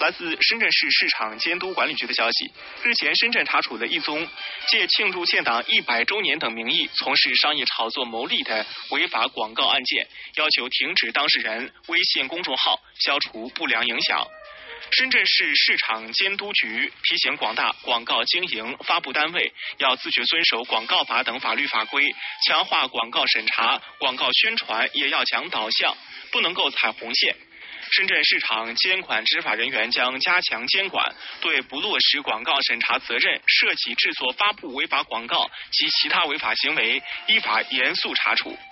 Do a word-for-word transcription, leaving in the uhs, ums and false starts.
来自深圳市市场监督管理局的消息，日前深圳查处了一宗借庆祝建党一百周年等名义从事商业炒作牟利的违法广告案件，要求停止当事人微信公众号，消除不良影响。深圳市市场监督局提醒广大广告经营发布单位要自觉遵守广告法等法律法规，强化广告审查，广告宣传也要讲导向，不能够踩红线。深圳市场监管执法人员将加强监管，对不落实广告审查责任、涉及制作发布违法广告及其他违法行为，依法严肃查处。